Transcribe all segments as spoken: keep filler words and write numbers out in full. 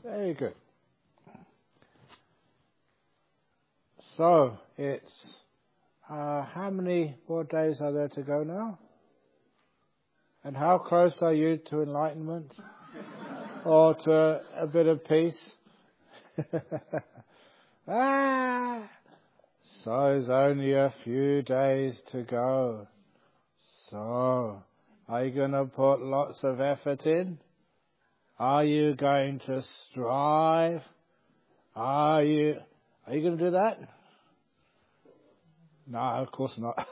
Very good. So, it's, uh, how many more days are there to go now? And how close are you to enlightenment? Or to a bit of peace? ah! So it's only a few days to go. So, are you going to put lots of effort in? Are you going to strive? Are you, are you going to do that? No, of course not.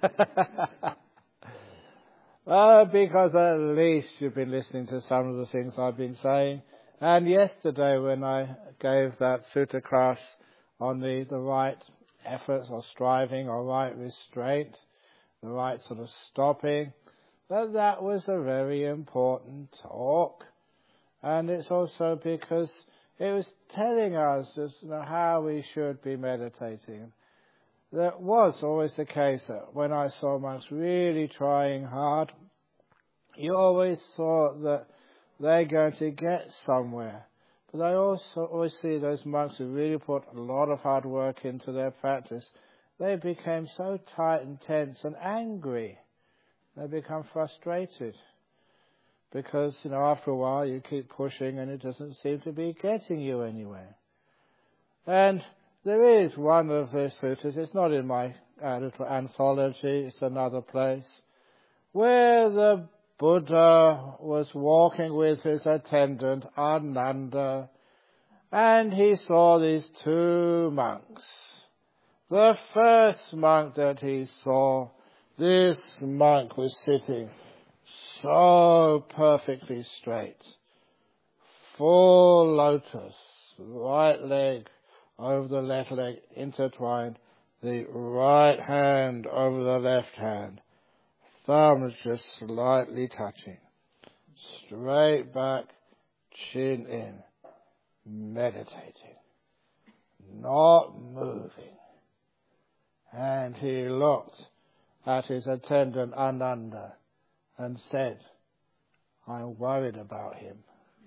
Well, because at least you've been listening to some of the things I've been saying. And yesterday when I gave that sutta class on the, the right efforts or striving or right restraint, the right sort of stopping, that that was a very important talk. And it's also because it was telling us just, you know, how we should be meditating. That was always the case that when I saw monks really trying hard, you always thought that they're going to get somewhere. But I also always see those monks who really put a lot of hard work into their practice. They became so tight and tense and angry. They become frustrated. Because, you know, after a while you keep pushing and it doesn't seem to be getting you anywhere. And there is one of the suttas, it's not in my uh, little anthology, it's another place, where the Buddha was walking with his attendant, Ananda, and he saw these two monks. The first monk that he saw, this monk was sitting so perfectly straight, full lotus, right leg over the left leg intertwined, the right hand over the left hand, thumbs just slightly touching, straight back, chin in, meditating, not moving. And he looked at his attendant Ananda and said, I'm worried about him.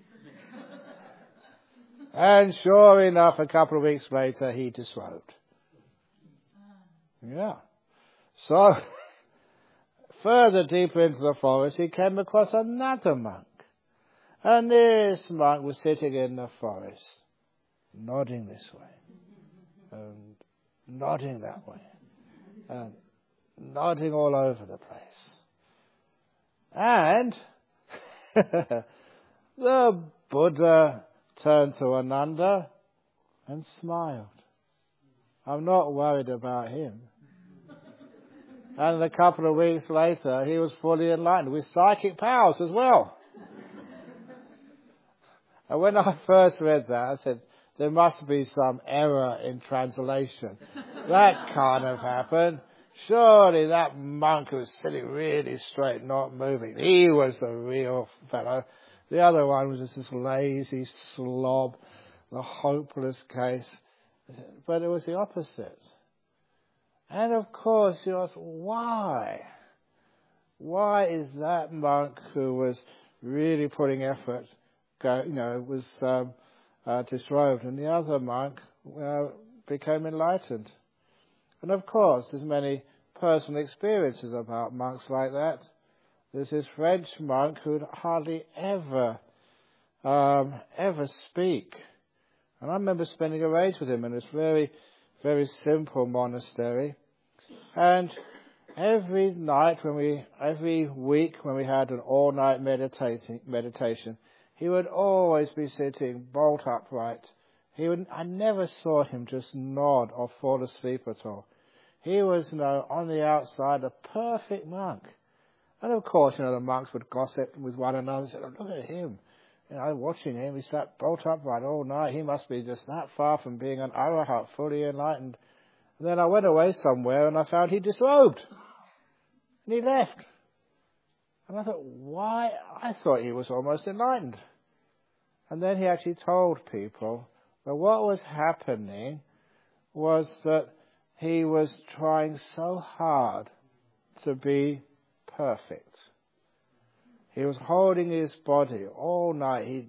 And sure enough, a couple of weeks later, he disrobed. Yeah. So, further deeper into the forest, he came across another monk. And this monk was sitting in the forest, nodding this way, and nodding that way, and nodding all over the place. And the Buddha turned to Ananda and smiled. I'm not worried about him. And a couple of weeks later, he was fully enlightened with psychic powers as well. And when I first read that, I said, there must be some error in translation. That can't have happened. Surely that monk who was sitting really straight, not moving, he was the real fellow. The other one was just this lazy slob, the hopeless case. But it was the opposite. And of course you ask, why? Why is that monk who was really putting effort, go, you know, was um, uh, disrobed, and the other monk uh, became enlightened? And of course, there's many personal experiences about monks like that. There's this French monk who'd hardly ever, um, ever speak. And I remember spending a race with him in this very, very simple monastery. And every night when we, every week when we had an all-night meditating, meditation, he would always be sitting bolt upright. He would, I never saw him just nod or fall asleep at all. He was, you know, on the outside, a perfect monk. And of course, you know, the monks would gossip with one another and say, oh, look at him. You know, watching him, he sat bolt upright all night. He must be just that far from being an arahat, fully enlightened. And then I went away somewhere and I found he disrobed. And he left. And I thought, why? I thought he was almost enlightened. And then he actually told people that what was happening was that he was trying so hard to be perfect. He was holding his body all night. He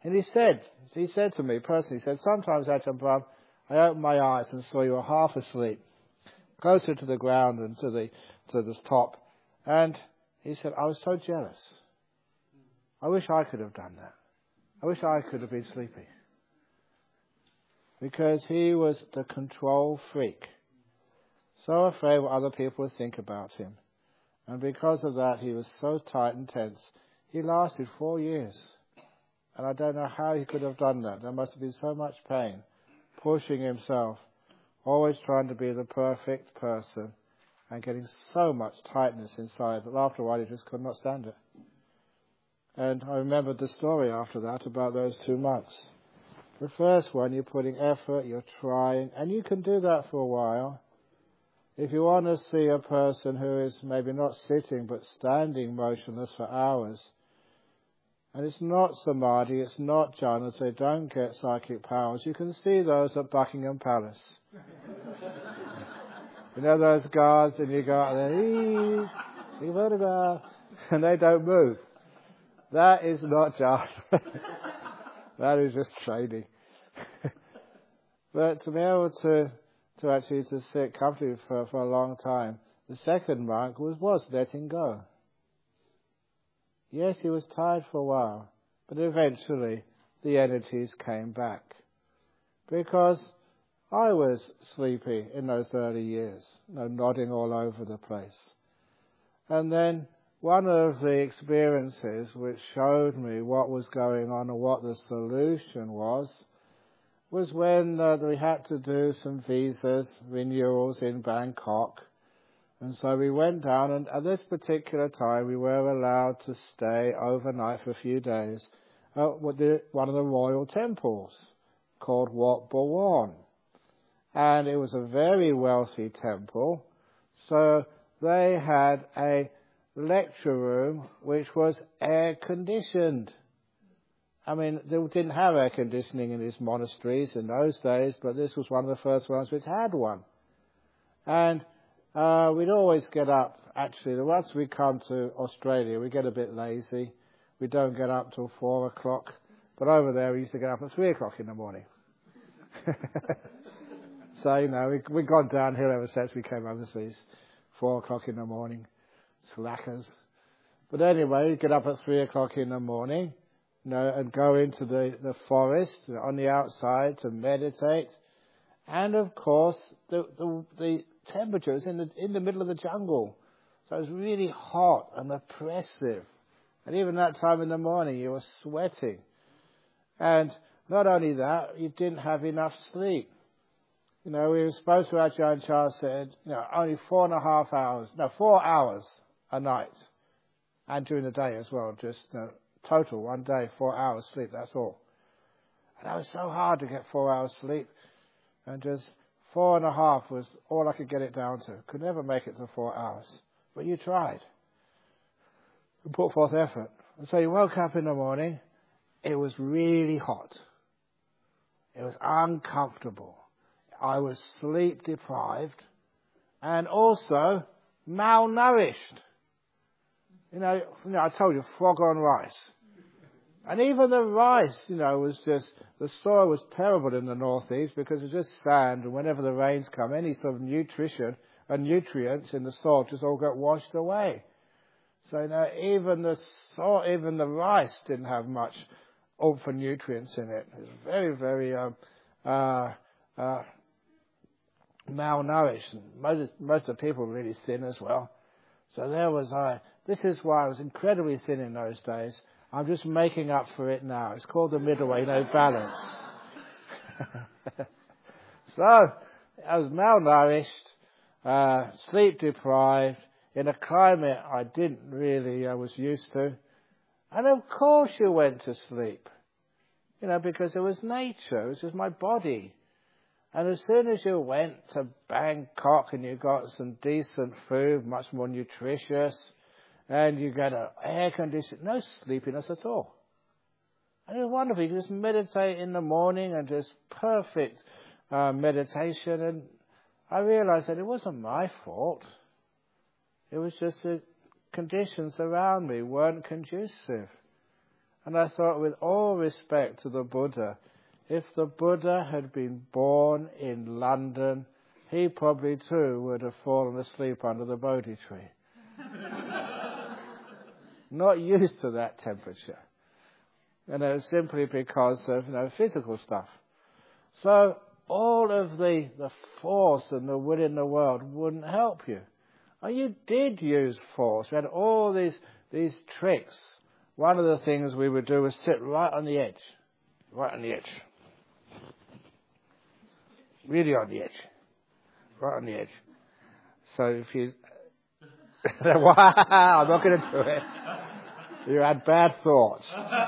And he said, he said to me personally, he said, sometimes Ajahn Brahm, I opened my eyes and saw you were half asleep, closer to the ground and to the, to the top. And he said, I was so jealous. I wish I could have done that. I wish I could have been sleepy. Because he was the control freak. So afraid what other people would think about him. And because of that, he was so tight and tense. He lasted four years. And I don't know how he could have done that. There must have been so much pain, pushing himself, always trying to be the perfect person, and getting so much tightness inside that after a while he just could not stand it. And I remembered the story after that about those two monks. The first one, you're putting effort, you're trying, and you can do that for a while. If you want to see a person who is maybe not sitting but standing motionless for hours, and it's not samadhi, it's not jhanas, they don't get psychic powers, you can see those at Buckingham Palace. You know those guards, and you go out there, ee, take a photograph, and they don't move. That is not jhana. That is just training. But to be able to, to actually to sit comfortably for, for a long time, the second monk was, was letting go. Yes, he was tired for a while, but eventually the energies came back. Because I was sleepy in those early years, you know, nodding all over the place. And then one of the experiences which showed me what was going on and what the solution was, was when uh, we had to do some visas, renewals in Bangkok. And so we went down, and at this particular time we were allowed to stay overnight for a few days at one of the royal temples called Wat Bhawan. And it was a very wealthy temple, so they had a lecture room which was air conditioned. I mean, they didn't have air conditioning in these monasteries in those days, but this was one of the first ones which had one. And uh, we'd always get up, actually, once we come to Australia, we get a bit lazy. We don't get up till four o'clock. But over there, we used to get up at three o'clock in the morning. So, you know, we, we've gone downhill ever since we came overseas. Four o'clock in the morning. Slackers. But anyway, you get up at three o'clock in the morning, you know, and go into the, the forest on the outside to meditate. And of course, the, the, the temperature is in the, in the middle of the jungle. So it was really hot and oppressive. And even that time in the morning, you were sweating. And not only that, you didn't have enough sleep. You know, we were supposed to, Ajahn Chah said, you know, only four and a half hours, no, four hours a night. And during the day as well, just you know, total, one day, four hours sleep, that's all. And that was so hard to get four hours sleep. And just four and a half was all I could get it down to. Could never make it to four hours. But you tried. You put forth effort. And so you woke up in the morning, it was really hot. It was uncomfortable. I was sleep deprived and also malnourished. You know, you know, I told you, frog on rice. And even the rice, you know, was just, the soil was terrible in the northeast because it was just sand, and whenever the rains come, any sort of nutrition and nutrients in the soil just all got washed away. So, you know, even the soil, even the rice didn't have much oomph and nutrients in it. It was very, very, um, uh, uh, malnourished. Most, most of the people were really thin as well. So there was I. This is why I was incredibly thin in those days. I'm just making up for it now. It's called the middle way, you know, balance. So I was malnourished, uh, sleep deprived, in a climate I didn't really, I was used to. And of course you went to sleep. You know, because it was nature, it was just my body. And as soon as you went to Bangkok and you got some decent food, much more nutritious, and you get an air condition, no sleepiness at all. And it was wonderful. You could just meditate in the morning and just perfect uh, meditation. And I realized that it wasn't my fault. It was just the conditions around me weren't conducive. And I thought, with all respect to the Buddha, if the Buddha had been born in London, he probably too would have fallen asleep under the Bodhi tree. Not used to that temperature. You know, simply because of, you know, physical stuff. So all of the, the force and the will in the world wouldn't help you. And you did use force. We had all these, these tricks. One of the things we would do was sit right on the edge. Right on the edge. Really on the edge. Right on the edge. So if you... wow, I'm not going to do it. You had bad thoughts.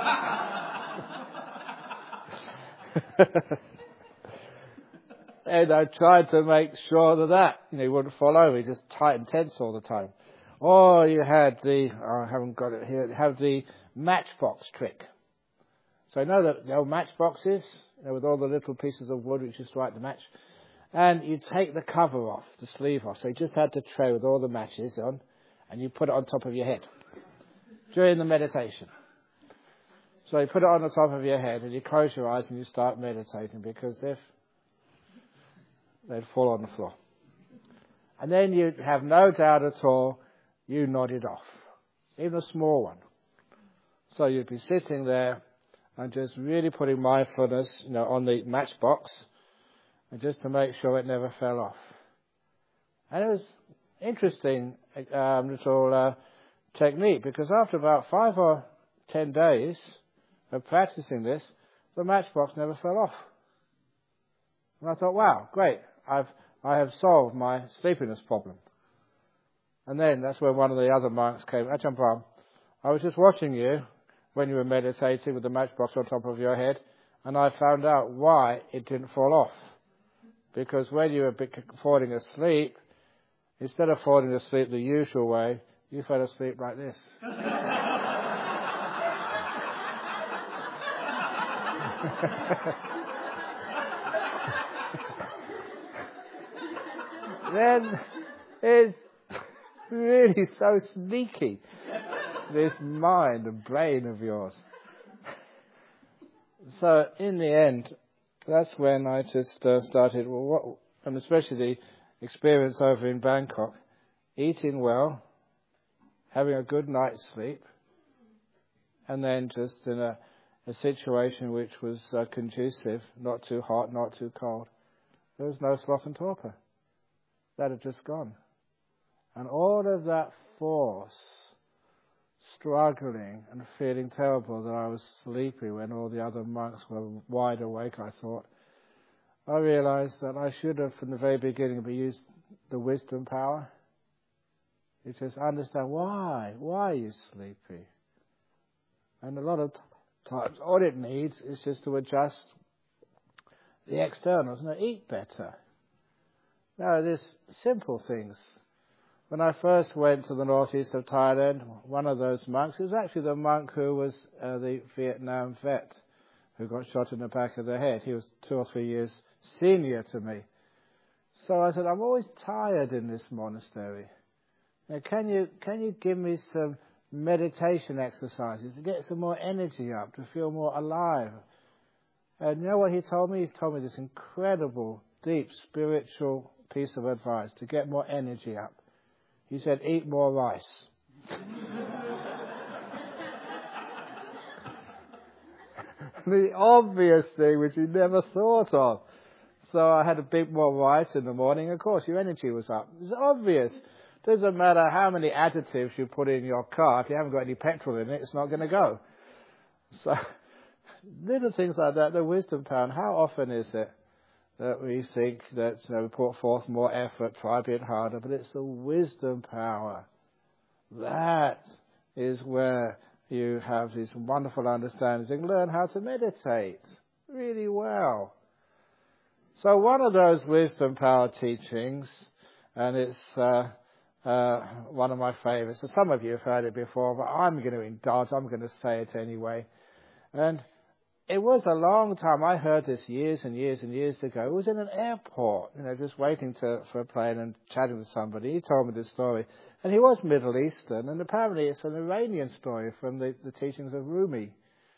And I tried to make sure that that, you know, he wouldn't fall over. He just tight and tense all the time. Or you had the, oh, I haven't got it here, have the matchbox trick. So you know the, the old matchboxes, you know, with all the little pieces of wood which you strike the match. And you take the cover off, the sleeve off. So you just had the tray with all the matches on, and you put it on top of your head during the meditation. So you put it on the top of your head and you close your eyes and you start meditating, because if they'd fall on the floor. And then you'd have no doubt at all, you nodded off. Even a small one. So you'd be sitting there and just really putting mindfulness, you know, on the matchbox, and just to make sure it never fell off. And it was interesting um, little uh, technique, because after about five or ten days of practicing this, the matchbox never fell off. And I thought, wow, great, I've I have solved my sleepiness problem. And then that's when one of the other monks came, Ajahn Brahm, I was just watching you when you were meditating with the matchbox on top of your head, and I found out why it didn't fall off. Because when you were falling asleep, instead of falling asleep the usual way, you fell asleep like this. Then it's really so sneaky, this mind and brain of yours. So in the end, that's when I just uh, started, well, what, and especially the experience over in Bangkok, eating well, having a good night's sleep, and then just in a, a situation which was uh, conducive, not too hot, not too cold. There was no sloth and torpor. That had just gone. And all of that force, struggling and feeling terrible that I was sleepy when all the other monks were wide awake, I thought, I realized that I should have, from the very beginning, be used the wisdom power. You just understand why. Why are you sleepy? And a lot of t- times, all it needs is just to adjust the externals and eat better. Now, there's simple things. When I first went to the northeast of Thailand, one of those monks, it was actually the monk who was uh, the Vietnam vet who got shot in the back of the head. He was two or three years senior to me. So I said, I'm always tired in this monastery. Now, can you can you give me some meditation exercises to get some more energy up, to feel more alive? And you know what he told me? He told me this incredible, deep, spiritual piece of advice to get more energy up. He said, eat more rice. The obvious thing which he never thought of. So I had a bit more rice in the morning. Of course, your energy was up. It's obvious. Doesn't matter how many additives you put in your car. If you haven't got any petrol in it, it's not going to go. So little things like that, the wisdom power. And how often is it that we think that, you know, we put forth more effort, try a bit harder, but it's the wisdom power. That is where you have these wonderful understandings and learn how to meditate really well. So one of those wisdom power teachings, and it's uh, uh, one of my favorites, and some of you have heard it before, but I'm going to indulge, I'm going to say it anyway. And it was a long time. I heard this years and years and years ago. It was in an airport, you know, just waiting to, for a plane and chatting with somebody. He told me this story. And he was Middle Eastern, and apparently it's an Iranian story from the, the teachings of Rumi.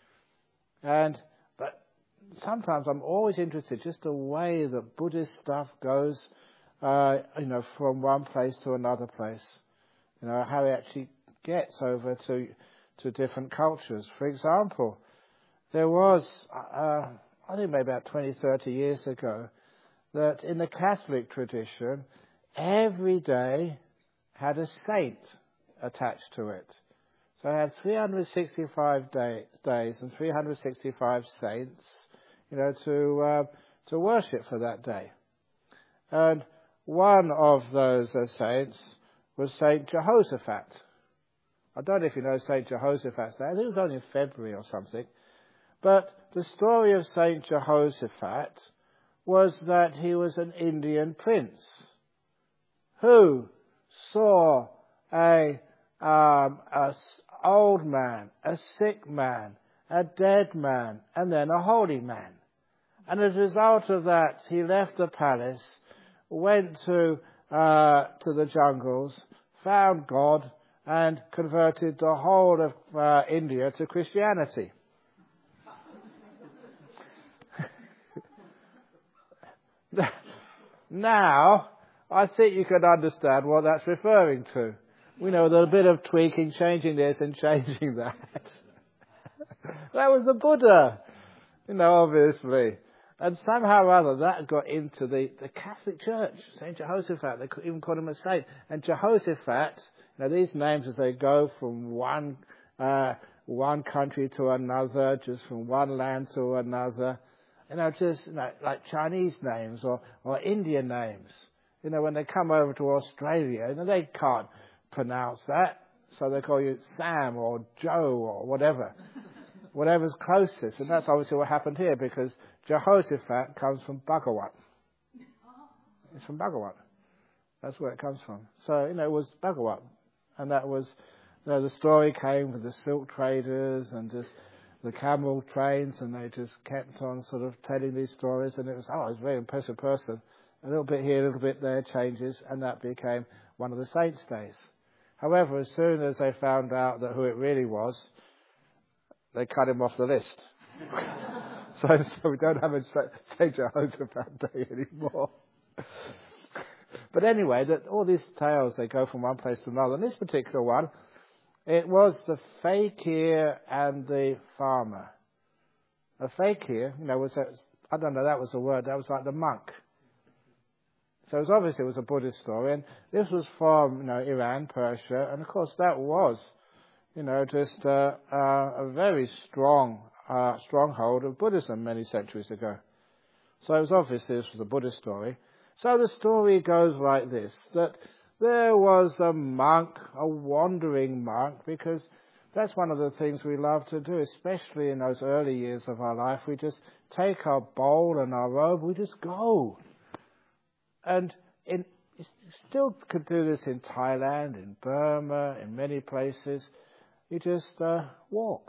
And, but sometimes I'm always interested just the way that Buddhist stuff goes, uh, you know, from one place to another place. You know, how it actually gets over to, to different cultures. For example, there was, uh, I think maybe about twenty, thirty years ago, that in the Catholic tradition, every day had a saint attached to it. So I had three hundred sixty-five day, days and three hundred sixty-five saints, you know, to uh, to worship for that day. And one of those uh, saints was Saint Jehoshaphat. I don't know if you know Saint Jehoshaphat's day. I think it was only in February or something. But the story of Saint Jehoshaphat was that he was an Indian prince who saw a um, a old man, a sick man, a dead man, and then a holy man. And as a result of that, he left the palace, went to uh, to the jungles, found God, and converted the whole of uh, India to Christianity. Now, I think you can understand what that's referring to. We know there's a bit of tweaking, changing this and changing that. That was the Buddha, you know, obviously. And somehow or other that got into the, the Catholic Church. Saint Jehoshaphat, they even called him a saint. And Jehoshaphat, you know, these names as they go from one uh, one country to another, just from one land to another, you know, just you know, like Chinese names or, or Indian names. You know, when they come over to Australia, you know, they can't pronounce that, so they call you Sam or Joe or whatever. Whatever's closest. And that's obviously what happened here, because Jehoshaphat comes from Bhagavat. It's from Bhagavat. That's where it comes from. So, you know, it was Bhagavat. And that was, you know, the story came with the silk traders and just the camel trains, and they just kept on sort of telling these stories, and it was, oh, it was a very impressive person. A little bit here, a little bit there, changes, and that became one of the saints' days. However, as soon as they found out that who it really was, they cut him off the list. so, so we don't have a Saint Jehoshaphat Day anymore. But anyway, that all these tales, they go from one place to another. And this particular one, it was the fakir and the farmer. A fakir, you know, was a, I don't know, that was a word, that was like the monk. So it was obviously it was a Buddhist story, and this was from, you know, Iran, Persia, and of course that was, you know, just uh, uh, a very strong uh, stronghold of Buddhism many centuries ago. So it was obviously this was a Buddhist story. So the story goes like this, that there was a monk, a wandering monk, because that's one of the things we love to do, especially in those early years of our life. We just take our bowl and our robe, we just go. And in, you still could do this in Thailand, in Burma, in many places. You just uh, walk.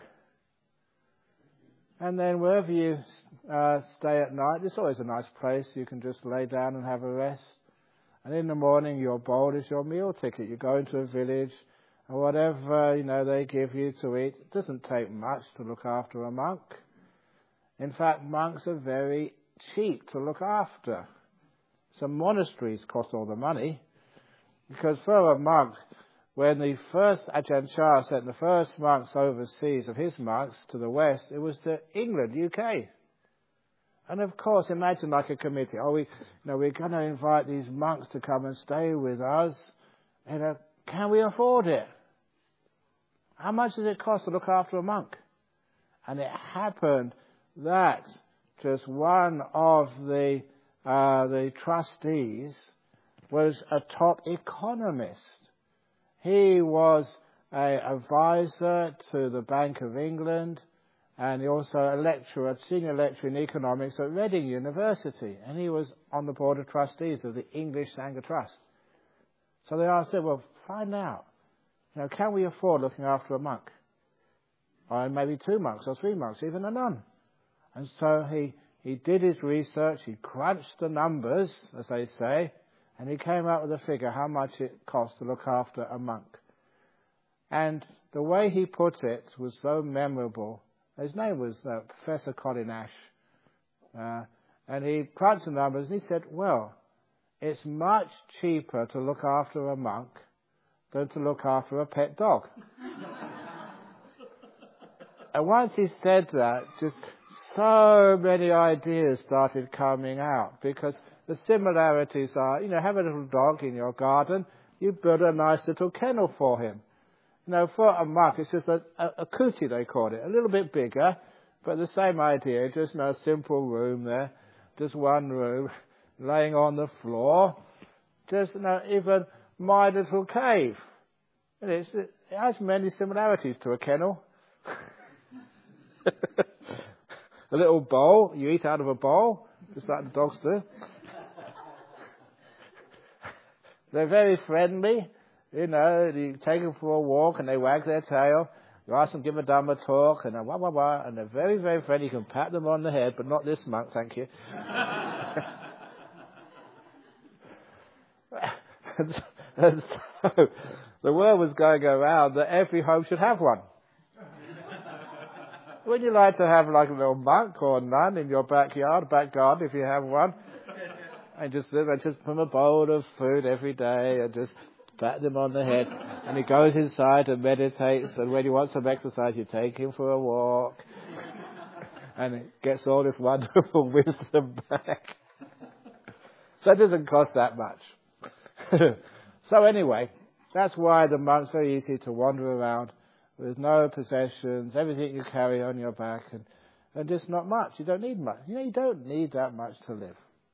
And then wherever you uh, stay at night, it's always a nice place. You can just lay down and have a rest. And in the morning, your bowl is your meal ticket. You go into a village, and whatever, you know, they give you to eat. It doesn't take much to look after a monk. In fact, monks are very cheap to look after. Some monasteries cost all the money, because for a monk, when the first Ajahn Chah sent the first monks overseas of his monks to the West, it was to England, U K. And of course, imagine like a committee. Oh, we, you know, we're going to invite these monks to come and stay with us. You know, can we afford it? How much does it cost to look after a monk? And it happened that just one of the uh, the trustees was a top economist. He was an advisor to the Bank of England, and he also a lecturer, a senior lecturer in economics at Reading University, and he was on the board of trustees of the English Sangha Trust. So they asked him, well, find out, you know, can we afford looking after a monk? Or maybe two monks or three monks, even a nun. And so he, he did his research, he crunched the numbers, as they say, and he came out with a figure how much it cost to look after a monk. And the way he put it was so memorable His name was uh, Professor Colin Ash. Uh, and he crunched the numbers and he said, well, it's much cheaper to look after a monk than to look after a pet dog. And once he said that, just so many ideas started coming out, because the similarities are, you know, have a little dog in your garden, you build a nice little kennel for him. You know, for a monk, it's just a, a, a kuti, they call it, a little bit bigger, but the same idea, just you know, a simple room there, just one room, laying on the floor, just you know, even my little cave. And it's, it has many similarities to a kennel. A little bowl, you eat out of a bowl, just like the dogs do. They're very friendly, you know, you take them for a walk and they wag their tail. You ask them, give a Dhamma talk, and then wah, wah, wah, and they're very, very friendly. You can pat them on the head, but not this monk, thank you. and, so, and so, the word was going around that every home should have one. Wouldn't you like to have like a little monk or nun in your backyard, back garden, if you have one? And just, just put them a bowl of food every day and just pat them on the head. And he goes inside and meditates, and when he wants some exercise, you take him for a walk. And he gets all this wonderful wisdom back. So it doesn't cost that much. So anyway, that's why the monk's very easy to wander around with no possessions, everything you carry on your back, and, and just not much. You don't need much. You know, you don't need that much to live.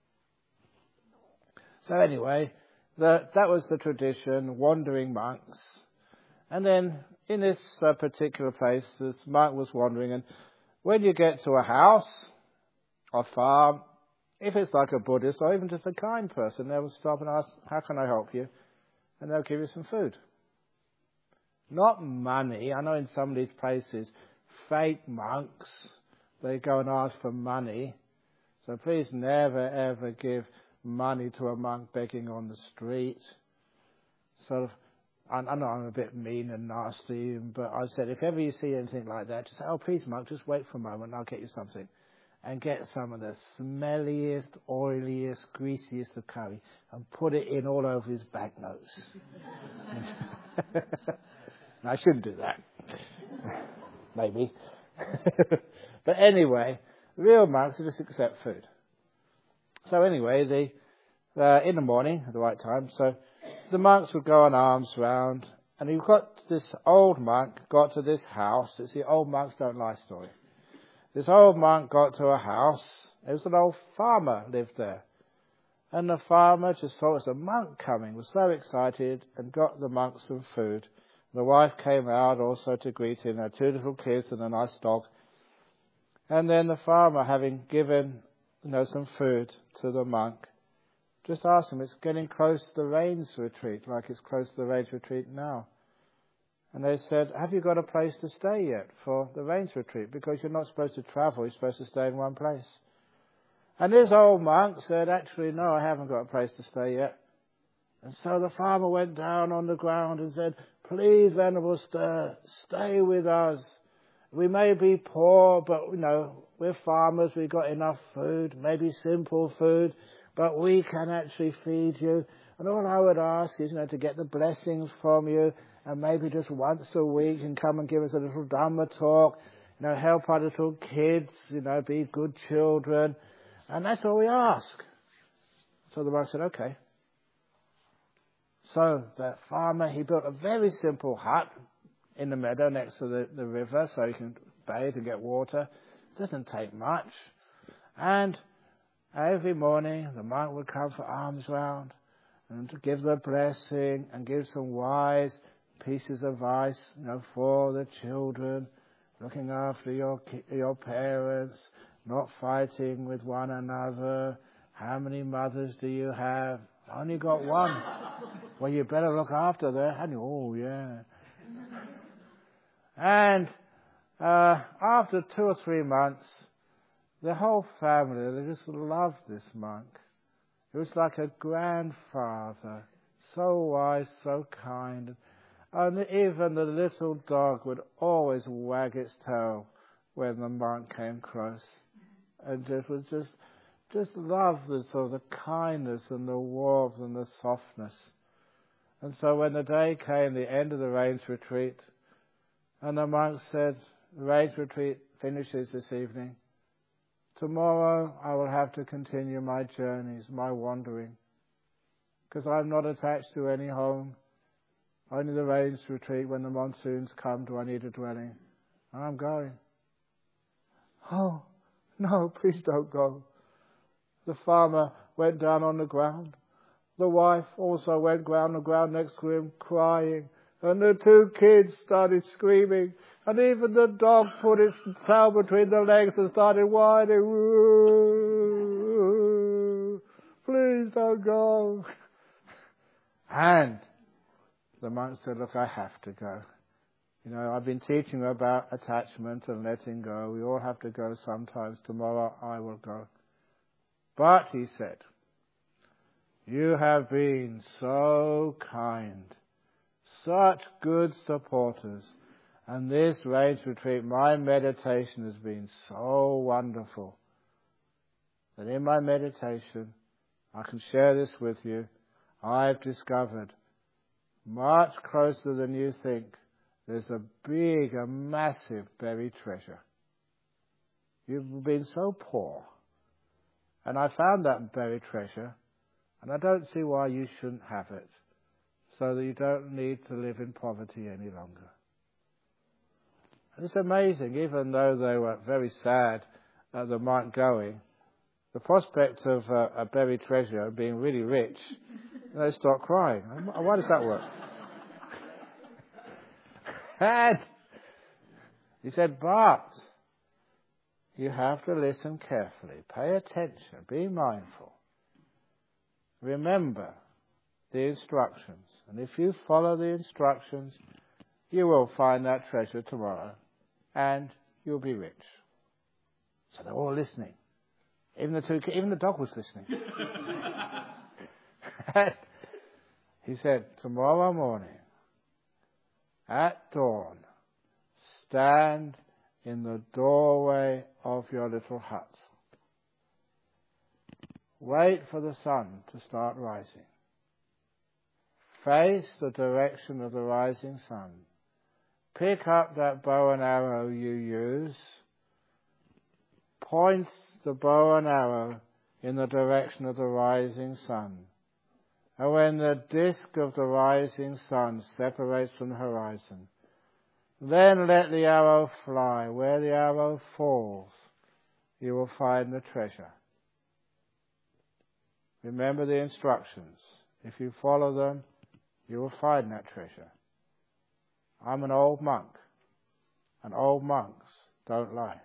So anyway, the, that was the tradition, wandering monks. And then in this uh, particular place, this monk was wandering, and when you get to a house or farm, if it's like a Buddhist or even just a kind person, they will stop and ask, how can I help you? And they'll give you some food. Not money. I know in some of these places, fake monks, they go and ask for money. So please never ever give money to a monk begging on the street. Sort of, I, I know I'm a bit mean and nasty, but I said, if ever you see anything like that, just say, oh, please, monk, just wait for a moment and I'll get you something. And get some of the smelliest, oiliest, greasiest of curry and put it in all over his banknotes. I shouldn't do that. Maybe. But anyway, real monks just accept food. So anyway, the, uh, in the morning, at the right time, so the monks would go on arms round, and you've got this old monk got to this house. It's the old monks don't lie story. This old monk got to a house. There was an old farmer lived there. And the farmer just thought it was a monk coming, was so excited, and got the monk some food. The wife came out also to greet him, had two little kids and a nice dog. And then the farmer, having given, you know, some food to the monk, just asked him, it's getting close to the rains retreat, like it's close to the rains retreat now. And they said, have you got a place to stay yet for the rains retreat? Because you're not supposed to travel, you're supposed to stay in one place. And this old monk said, actually, no, I haven't got a place to stay yet. And so the farmer went down on the ground and said, please, Venerable Sir, stay with us. We may be poor, but, you know, we're farmers, we've got enough food, maybe simple food, but we can actually feed you. And all I would ask is, you know, to get the blessings from you, and maybe just once a week and come and give us a little Dhamma talk, you know, help our little kids, you know, be good children. And that's all we ask. So the monk said, okay. So the farmer, he built a very simple hut in the meadow next to the, the river so he can bathe and get water. It doesn't take much. And every morning the monk would come for alms round and to give the blessing and give some wise pieces of advice, you know, for the children, looking after your your parents, not fighting with one another. How many mothers do you have? Only got one. Well, you better look after that. And, oh, yeah. And uh, after two or three months, the whole family, they just loved this monk. It was like a grandfather, so wise, so kind. And even the little dog would always wag its tail when the monk came close, and just was just just loved the sort of the kindness and the warmth and the softness. And so when the day came, the end of the rains retreat, and the monk said, the rains retreat finishes this evening. Tomorrow I will have to continue my journeys, my wandering, because I'm not attached to any home. Only the rains retreat. When the monsoons come, do I need a dwelling? And I'm going. Oh, no, please don't go. The farmer went down on the ground. The wife also went down on the ground next to him, crying. And the two kids started screaming. And even the dog put his tail between the legs and started whining. Please don't go. And the monk said, look, I have to go. You know, I've been teaching about attachment and letting go. We all have to go sometimes. Tomorrow I will go. But, he said, you have been so kind, such good supporters. And this rains retreat, my meditation has been so wonderful that in my meditation, I can share this with you, I've discovered much closer than you think, there's a big, a massive buried treasure. You've been so poor. And I found that buried treasure, and I don't see why you shouldn't have it, so that you don't need to live in poverty any longer. And it's amazing, even though they were very sad at the monk going, the prospect of uh, a buried treasure being really rich, they stopped crying. Why does that work? And he said, but you have to listen carefully, pay attention, be mindful. Remember the instructions, and if you follow the instructions, you will find that treasure tomorrow, and you'll be rich. So they're all listening. Even the two, even the dog was listening. He said, tomorrow morning, at dawn, stand in the doorway of your little hut. Wait for the sun to start rising. Face the direction of the rising sun. Pick up that bow and arrow you use. Point the bow and arrow in the direction of the rising sun. And when the disk of the rising sun separates from the horizon, then let the arrow fly. Where the arrow falls, you will find the treasure. Remember the instructions. If you follow them, you will find that treasure. I'm an old monk, and old monks don't lie.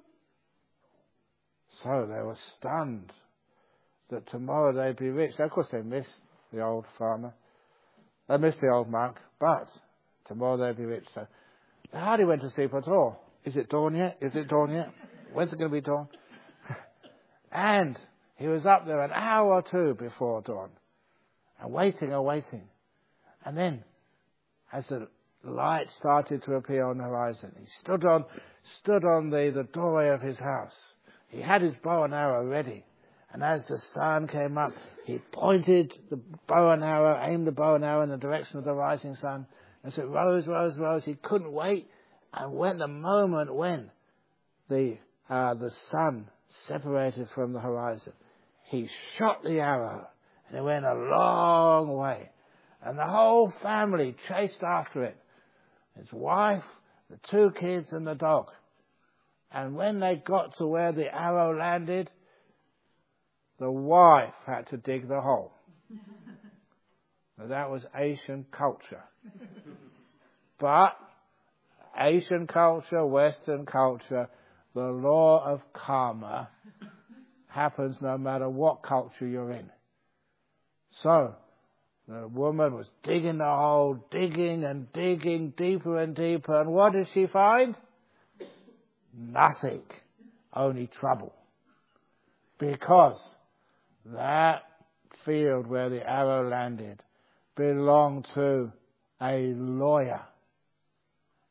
So they were stunned that tomorrow they'd be rich. Of course, they missed the old farmer. They missed the old monk, but tomorrow they'd be rich. So they hardly went to sleep at all. Is it dawn yet? Is it dawn yet? When's it going to be dawn? And he was up there an hour or two before dawn, and waiting and waiting. And then, as the light started to appear on the horizon, he stood on, stood on the, the doorway of his house. He had his bow and arrow ready. And as the sun came up, he pointed the bow and arrow, aimed the bow and arrow in the direction of the rising sun. As it rose, rose, rose, he couldn't wait. And when the moment when the, uh, the sun separated from the horizon, he shot the arrow, and it went a long way. And the whole family chased after it. His wife, the two kids, and the dog. And when they got to where the arrow landed, the wife had to dig the hole. Now, that was Asian culture. But Asian culture, Western culture, the law of karma happens no matter what culture you're in. So, the woman was digging the hole, digging and digging deeper and deeper. And what did she find? Nothing. Only trouble. Because that field where the arrow landed belonged to a lawyer.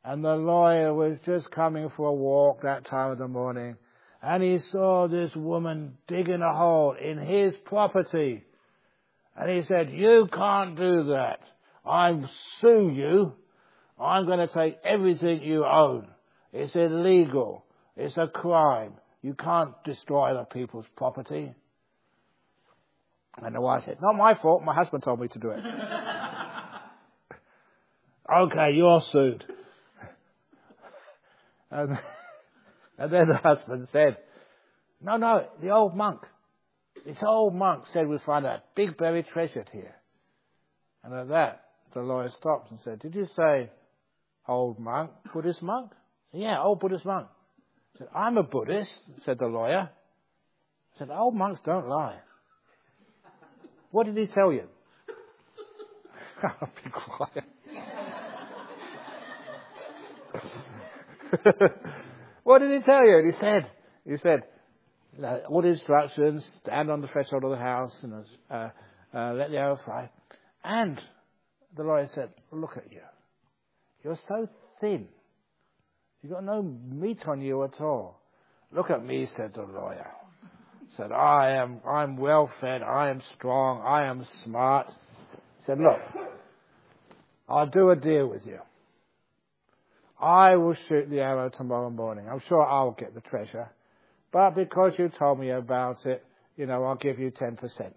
And the lawyer was just coming for a walk that time of the morning, and he saw this woman digging a hole in his property. And he said, "You can't do that. I'll sue you. I'm going to take everything you own. It's illegal. It's a crime. You can't destroy other people's property." And the wife said, "Not my fault. My husband told me to do it." "Okay, you're sued." And, and then the husband said, "No, no, the old monk. This old monk said we'd find a big buried treasure here." And at that, the lawyer stopped and said, "Did you say old monk, Buddhist monk?" I said, "Yeah, old Buddhist monk." I said, "I'm a Buddhist," said the lawyer. I said, "Old monks don't lie." "What did he tell you?" "Oh, be quiet." "What did he tell you?" And he said, he said, all the instructions, stand on the threshold of the house and uh, uh, let the arrow fly. And the lawyer said, "Look at you. You're so thin. You've got no meat on you at all." "Look at me," said the lawyer. Said, I am, I'm well fed. I am strong. I am smart." He said, "Look, I'll do a deal with you. I will shoot the arrow tomorrow morning. I'm sure I'll get the treasure. But because you told me about it, you know, I'll give you ten percent.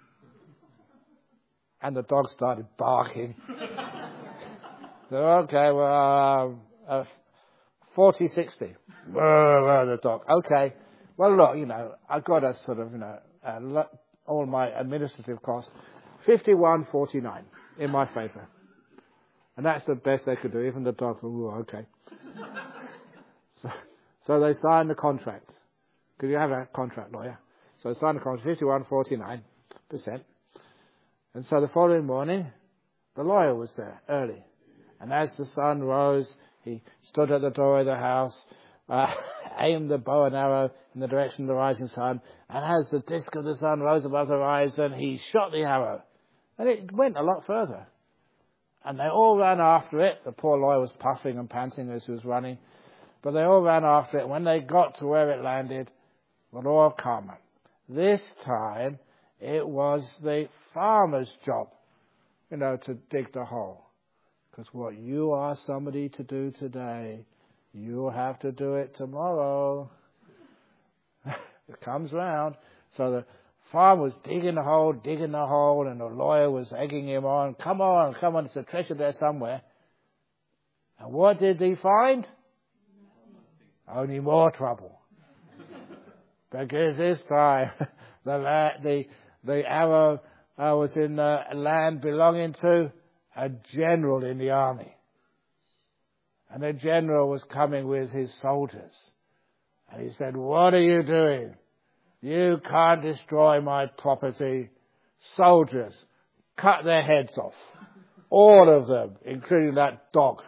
And the dog started barking. So, okay, well, uh, uh, forty sixty. The dog. Okay. Well, look, you know, I've got a sort of, you know, uh, all my administrative costs, fifty-one forty-nine in my favour. And that's the best they could do. Even the dog, oh, okay. so, so they signed the contract. Because you have a contract lawyer. So they signed the contract, fifty-one forty-nine percent. And so the following morning, the lawyer was there early. And as the sun rose, he stood at the door of the house, uh, aimed the bow and arrow in the direction of the rising sun. And as the disk of the sun rose above the horizon, he shot the arrow. And it went a lot further. And they all ran after it. The poor lawyer was puffing and panting as he was running. But they all ran after it. When they got to where it landed, the law of karma. This time, it was the farmer's job, you know, to dig the hole. Because what you ask somebody to do today, you have to do it tomorrow. It comes round. So the farmer was digging the hole, digging the hole, and the lawyer was egging him on. Come on, come on, there's a treasure there somewhere. And what did he find? Only more trouble. Because this time, the, la- the, the arrow uh, was in the land belonging to a general in the army. And the general was coming with his soldiers. And he said, "What are you doing? You can't destroy my property. Soldiers, cut their heads off. All of them, including that dog."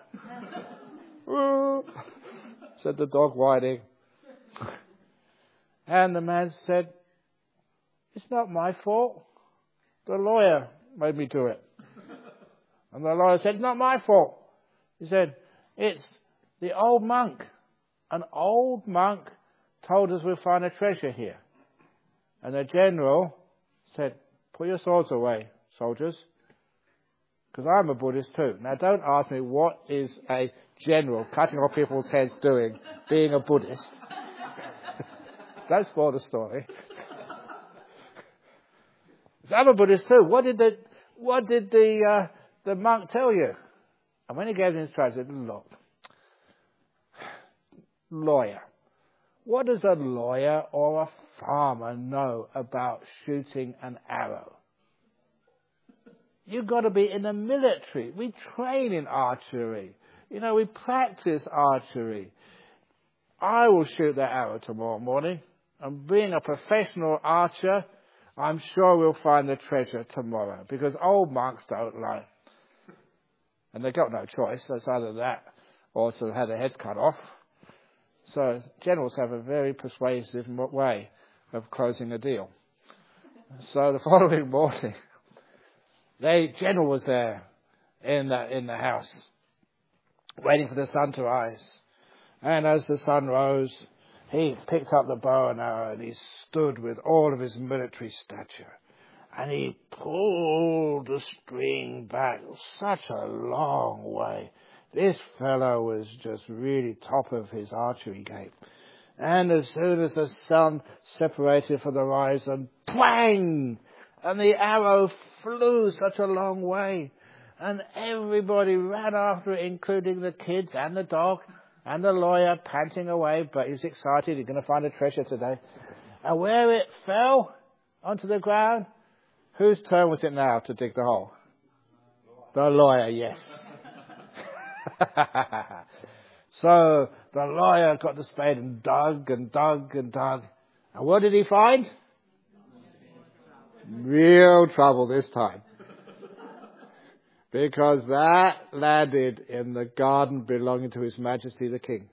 Said the dog, whining. And the man said, "It's not my fault. The lawyer made me do it." And the lawyer said, "It's not my fault." He said, "It's the old monk. An old monk told us we'll find a treasure here." And the general said, "Put your swords away, soldiers, because I'm a Buddhist too." Now, don't ask me what is a general cutting off people's heads doing, being a Buddhist. Don't spoil the story. I'm a Buddhist too. What did the what did the uh, the monk tell you? And when he gave him his translation, he said, "Look, lawyer. What does a lawyer or a farmer know about shooting an arrow? You've got to be in the military. We train in archery. You know, we practice archery. I will shoot that arrow tomorrow morning. And being a professional archer, I'm sure we'll find the treasure tomorrow. Because old monks don't lie. And they've got no choice. So it's either that or to have their heads cut off. So generals have a very persuasive way of closing a deal. So the following morning, the general was there in the, in the house. waiting for the sun to rise. And as the sun rose, he picked up the bow and arrow and he stood with all of his military stature. And he pulled the string back such a long way. This fellow was just really top of his archery game. And as soon as the sun separated from the horizon, twang! And the arrow flew such a long way. And everybody ran after it, including the kids and the dog and the lawyer, panting away. But he's excited. He's going to find a treasure today. And where it fell onto the ground, whose turn was it now to dig the hole? The lawyer, yes. So the lawyer got the spade and dug and dug and dug. And what did he find? Real trouble this time. Because that landed in the garden belonging to His Majesty the King.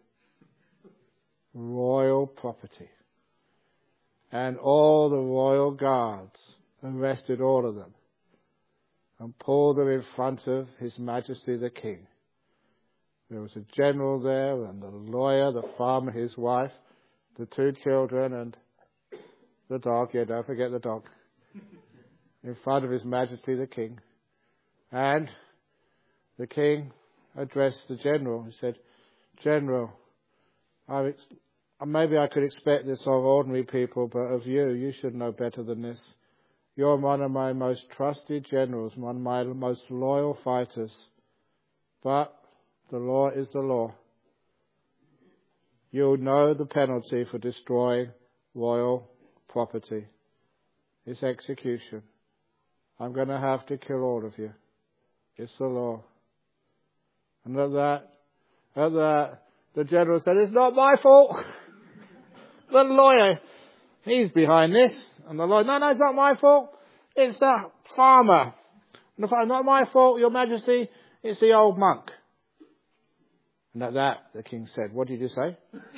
Royal property. And all the royal guards arrested all of them and pulled them in front of His Majesty the King. There was a general there and the lawyer, the farmer, his wife, the two children and the dog. Yeah, don't forget the dog. In front of His Majesty the King. And the king addressed the general. He said, General, I ex- maybe I could expect this of ordinary people, but of you, you should know better than this. You're one of my most trusted generals, one of my most loyal fighters. But the law is the law. You'll know the penalty for destroying royal property. It's execution. I'm going to have to kill all of you. It's the law. And at that, at that, the general said, it's not my fault. The lawyer, he's behind this. And the lawyer, no, no, it's not my fault. It's the farmer. And the farmer, not my fault, Your Majesty. It's the old monk. And at that, the king said, what did you say?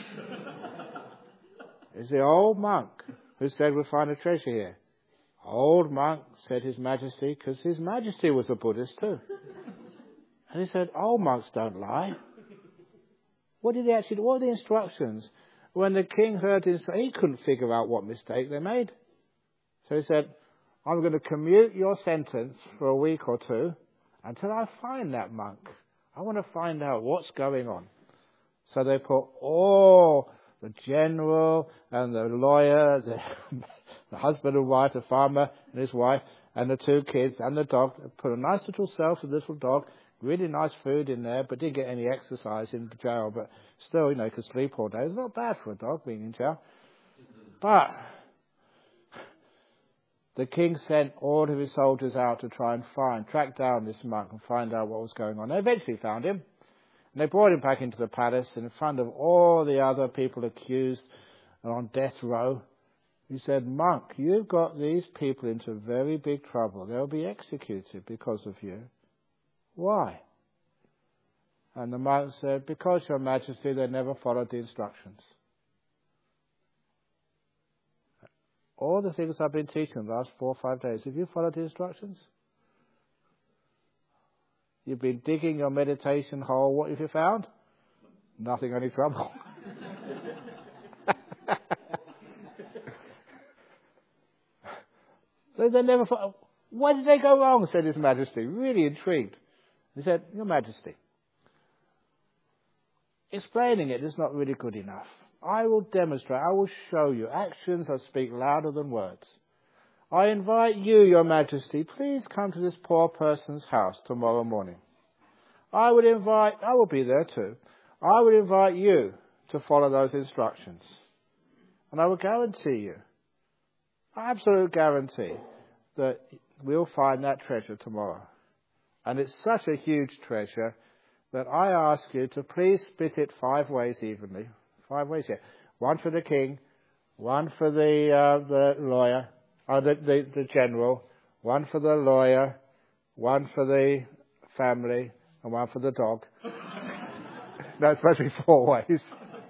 It's the old monk who said we'll find a treasure here. Old monk, said His Majesty, because His Majesty was a Buddhist too. And he said, old monks don't lie. What did he actually do? What were the instructions? When the king heard his, he couldn't figure out what mistake they made. So he said, I'm going to commute your sentence for a week or two until I find that monk. I want to find out what's going on. So they put all the general and the lawyer, the, the husband and wife, the farmer and his wife, and the two kids and the dog, put a nice little cell for the little dog, really nice food in there, but didn't get any exercise in jail, but still, you know, could sleep all day. It's not bad for a dog being in jail. But the king sent all of his soldiers out to try and find, track down this monk and find out what was going on. They eventually found him. And they brought him back into the palace in front of all the other people accused and on death row. He said, Monk, you've got these people into very big trouble. They'll be executed because of you. Why? And the monk said, because, Your Majesty, they never followed the instructions. All the things I've been teaching the last four or five days, have you followed the instructions? You've been digging your meditation hole. What have you found? Nothing, only trouble. So they never followed. Why did they go wrong? Said His Majesty, really intrigued. He said, Your Majesty, explaining it is not really good enough. I will demonstrate, I will show you. Actions that speak louder than words. I invite you, Your Majesty, please come to this poor person's house tomorrow morning. I would invite, I will be there too. I would invite you to follow those instructions. And I will guarantee you, absolute guarantee, that we'll find that treasure tomorrow. And it's such a huge treasure that I ask you to please split it five ways evenly. Five ways here. One for the king, one for the uh, the lawyer, uh, the, the, the general, one for the lawyer, one for the family, and one for the dog. No, it's supposed to be four ways.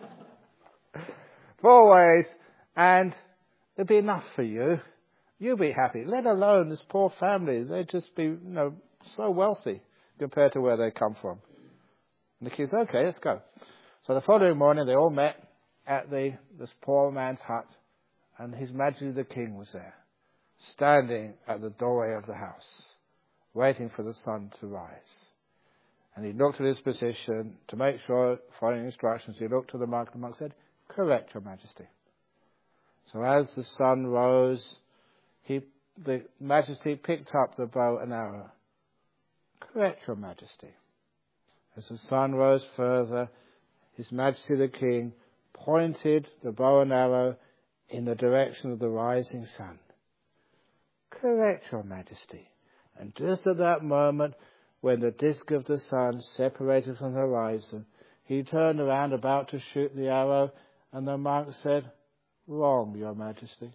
Four ways, and it'll be enough for you. You'll be happy. Let alone this poor family. They'd just be, you know, so wealthy compared to where they come from. And the king said, okay, let's go. So the following morning, they all met at the this poor man's hut, and His Majesty the King was there, standing at the doorway of the house, waiting for the sun to rise. And he looked at his position to make sure, following instructions, he looked at the monk, and the monk said, correct, Your Majesty. So as the sun rose, he, the Majesty picked up the bow and arrow. Correct, Your Majesty. As the sun rose further, His Majesty the King pointed the bow and arrow in the direction of the rising sun. Correct, Your Majesty. And just at that moment, when the disk of the sun separated from the horizon, he turned around about to shoot the arrow, and the monk said, wrong, Your Majesty.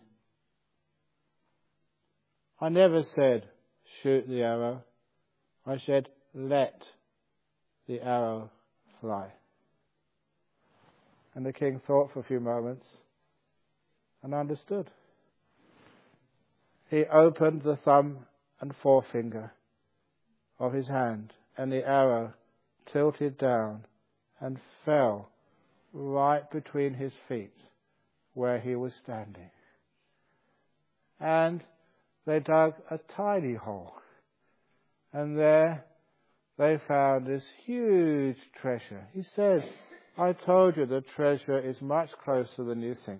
I never said, shoot the arrow. I said, let the arrow fly. And the king thought for a few moments and understood. He opened the thumb and forefinger of his hand, and the arrow tilted down and fell right between his feet where he was standing. And they dug a tiny hole, and there they found this huge treasure. He said, I told you the treasure is much closer than you think.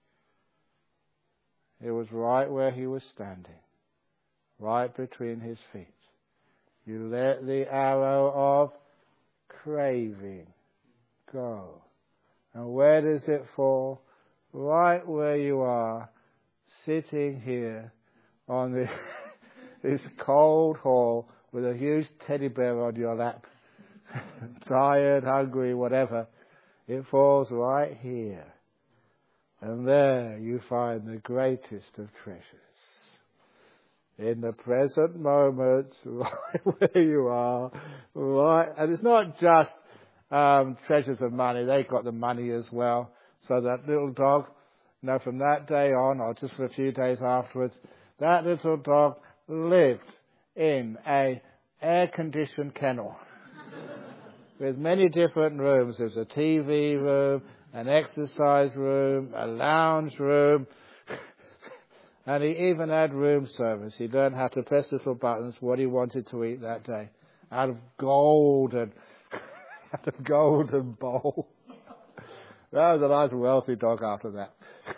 It was right where he was standing, right between his feet. You let the arrow of craving go. And where does it fall? Right where you are, sitting here on the, this cold hall with a huge teddy bear on your lap. Tired, hungry, whatever. It falls right here. And there you find the greatest of treasures. In the present moment, right where you are, right, and it's not just um, treasures of money, they got the money as well. So that little dog, you know, from that day on, or just for a few days afterwards, that little dog lived in a air-conditioned kennel with many different rooms. There's a T V room, an exercise room, a lounge room, and he even had room service. He learned how to press little buttons, what he wanted to eat that day, out of golden, out of golden bowl. That was a nice wealthy dog after that.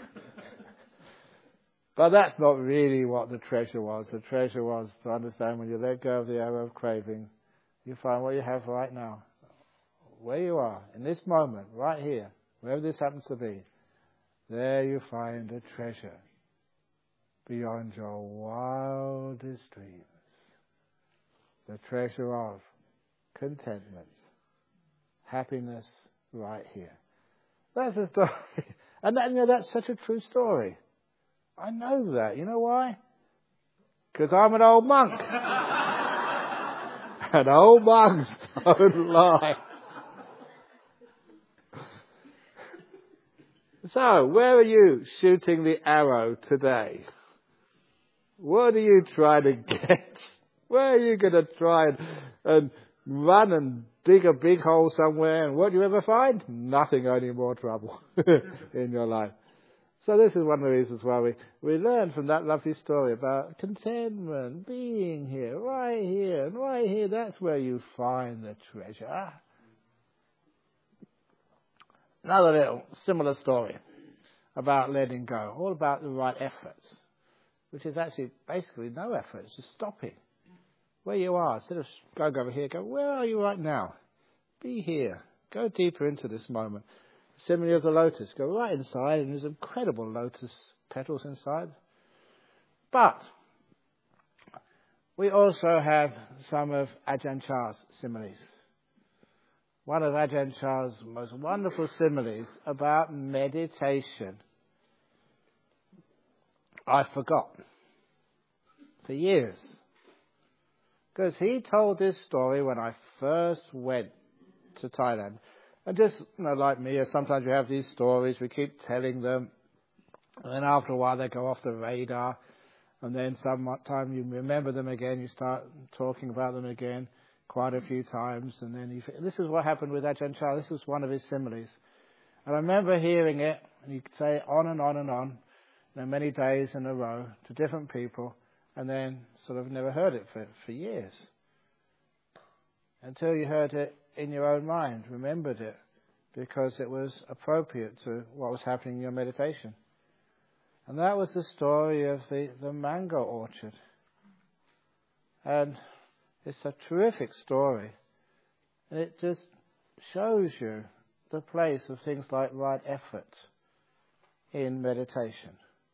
But that's not really what the treasure was. The treasure was to understand when you let go of the arrow of craving, you find what you have right now. Where you are, in this moment, right here, wherever this happens to be, there you find a treasure beyond your wildest dreams. The treasure of contentment, happiness right here. That's a story. And that, you know, that's such a true story. I know that. You know why? Because I'm an old monk. And old monks don't lie. So, where are you shooting the arrow today? What are you trying to get? Where are you going to try and, and run and dig a big hole somewhere, and what do you ever find? Nothing, only more trouble in your life. So this is one of the reasons why we, we learn from that lovely story about contentment, being here, right here, and right here, that's where you find the treasure. Another little similar story about letting go, all about the right efforts, which is actually basically no effort, it's just stopping. Where you are, instead of going over here, go, where are you right now? Be here. Go deeper into this moment. Simile of the lotus, go right inside, and there's incredible lotus petals inside. But we also have some of Ajahn Chah's similes. One of Ajahn Chah's most wonderful similes about meditation, I forgot for years. Because he told this story when I first went to Thailand. And just, you know, like me, sometimes we have these stories, we keep telling them, and then after a while they go off the radar, and then sometime you remember them again, you start talking about them again. quite a few times, and then he, this is what happened with Ajahn Chah. This was one of his similes. And I remember hearing it, and you could say it on and on and on, you know, many days in a row to different people, and then sort of never heard it for, for years. Until you heard it in your own mind, remembered it, because it was appropriate to what was happening in your meditation. And that was the story of the, the mango orchard. And it's a terrific story. And it just shows you the place of things like right effort in meditation.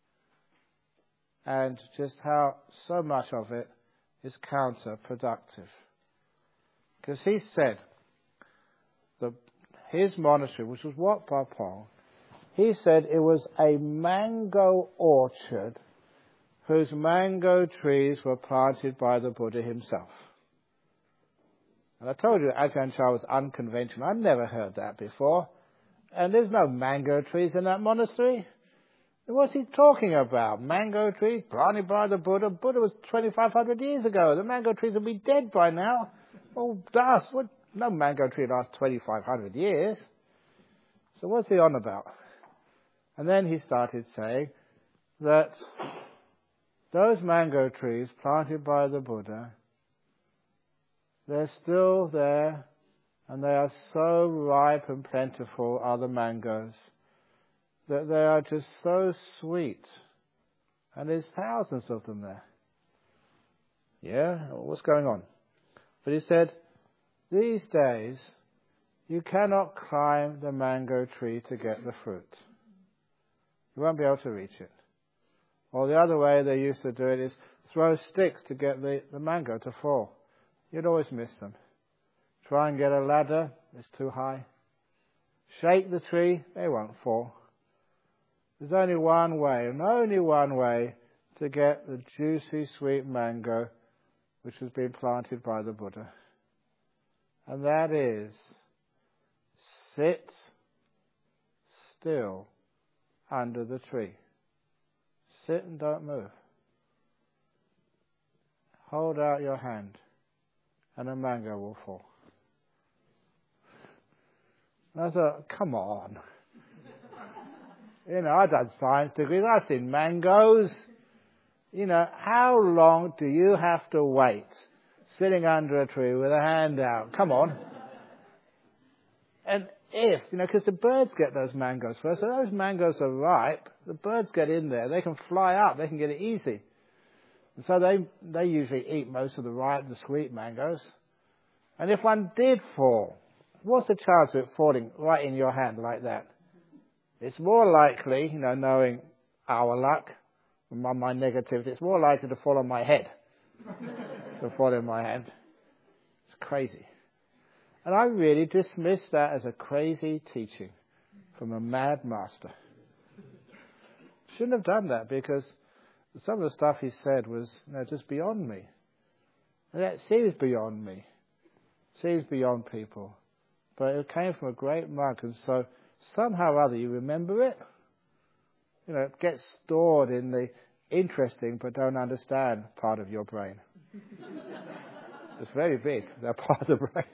And just how so much of it is counterproductive. Because he said, the, his monastery, which was Wat Pah Pong, he said it was a mango orchard whose mango trees were planted by the Buddha himself. And I told you Ajahn Chah was unconventional. I'd never heard that before. And there's no mango trees in that monastery. What's he talking about? Mango trees planted by the Buddha? Buddha was twenty-five hundred years ago. The mango trees would be dead by now. Oh, dust. What? No mango tree lasts twenty-five hundred years. So what's he on about? And then he started saying that those mango trees planted by the Buddha, they're still there, and they are so ripe and plentiful, are the mangoes, that they are just so sweet. And there's thousands of them there. Yeah? What's going on? But he said, these days, you cannot climb the mango tree to get the fruit. You won't be able to reach it. Or the other way they used to do it is throw sticks to get the, the mango to fall. You'd always miss them. Try and get a ladder, it's too high. Shake the tree, they won't fall. There's only one way, and only one way, to get the juicy, sweet mango which has been planted by the Buddha. And that is, sit still under the tree. Sit and don't move. Hold out your hand and a mango will fall. And I thought, come on. You know, I've done science degrees, I've seen mangoes. You know, how long do you have to wait sitting under a tree with a hand out? Come on. And if, you know, because the birds get those mangoes first, so those mangoes are ripe, the birds get in there, they can fly up, they can get it easy. And so they they usually eat most of the ripe, the sweet mangoes. And if one did fall, what's the chance of it falling right in your hand like that? It's more likely, you know, knowing our luck, my, my negativity, it's more likely to fall on my head than fall in my hand. It's crazy. And I really dismissed that as a crazy teaching from a mad master. Shouldn't have done that, because some of the stuff he said was, you know, just beyond me. And that seems beyond me. Seems beyond people. But it came from a great monk, and so somehow or other you remember it. You know, it gets stored in the interesting but don't understand part of your brain. It's very big, that part of the brain.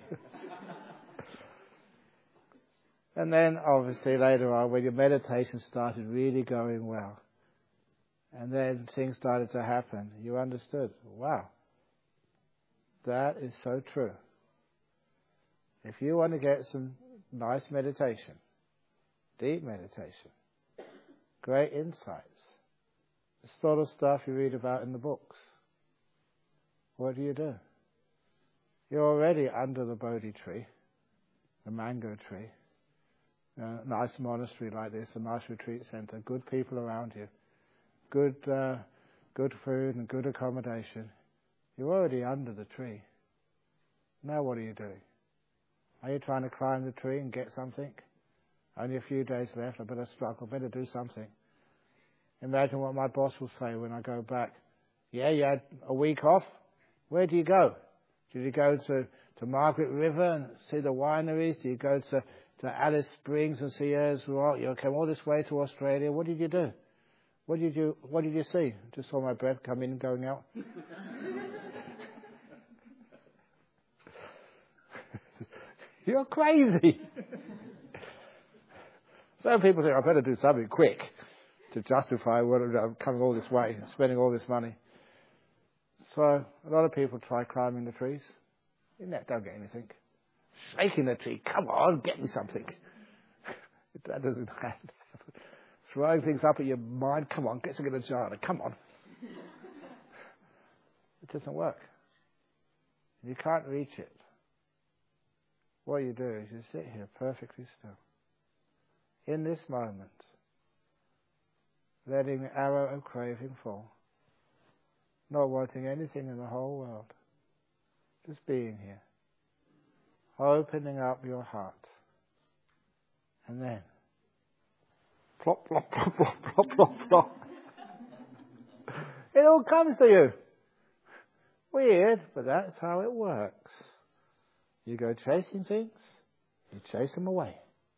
And then, obviously, later on, when your meditation started really going well, and then things started to happen, you understood, wow, that is so true. If you want to get some nice meditation, deep meditation, great insights, the sort of stuff you read about in the books, what do you do? You're already under the Bodhi tree, the mango tree. A nice monastery like this, a nice retreat center, good people around you, good uh, good food and good accommodation. You're already under the tree. Now what are you doing? Are you trying to climb the tree and get something? Only a few days left, I better struggle, I better do something. Imagine what my boss will say when I go back. Yeah, you had a week off? Where do you go? Did you go to, to Margaret River and see the wineries? Do you go to to Alice Springs and see Ayers Rock? You came all this way to Australia. What did you do? What did you What did you see? Just saw my breath come in and going out. You're crazy. Some people think, I better do something quick to justify what I'm coming all this way, spending all this money. So a lot of people try climbing the trees. You don't get anything. Shaking the tree, come on, get me something. That doesn't happen. Throwing things up at your mind, come on, get something in a jar, come on. It doesn't work. You can't reach it. What you do is you sit here perfectly still. In this moment, letting the arrow of craving fall. Not wanting anything in the whole world. Just being here. Opening up your heart. And then, plop, plop, plop, plop, plop, plop, plop. It all comes to you. Weird, but that's how it works. You go chasing things, you chase them away.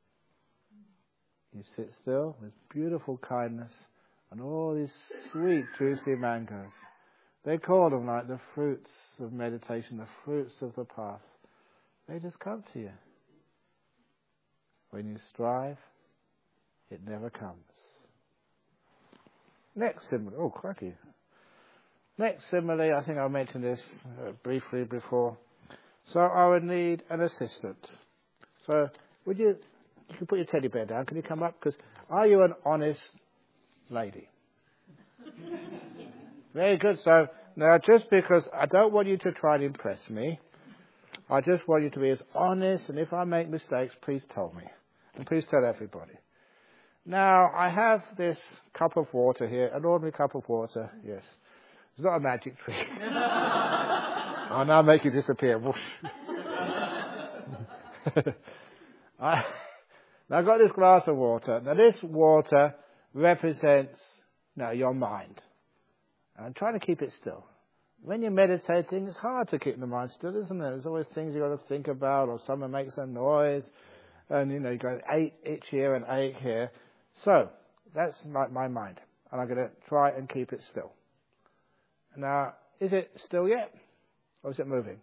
You sit still with beautiful kindness and all these sweet, juicy mangoes. They call them like the fruits of meditation, the fruits of the path. They just come to you. When you strive, it never comes. Next simile, oh crikey. Next simile, I think I mentioned this uh, briefly before. So I would need an assistant. So would you, you can put your teddy bear down, can you come up? Because are you an honest lady? Very good. So now just because I don't want you to try to impress me, I just want you to be as honest, and if I make mistakes, please tell me. And please tell everybody. Now, I have this cup of water here, an ordinary cup of water, yes. It's not a magic trick. I'll now make you disappear. Whoosh. I, I've got this glass of water. Now, this water represents now your mind. And I'm trying to keep it still. When you're meditating, it's hard to keep the mind still, isn't it? There's always things you've got to think about, or someone makes a noise, and, you know, you go eight itch here and ache here. So, that's like my mind. And I'm going to try and keep it still. Now, is it still yet? Or is it moving?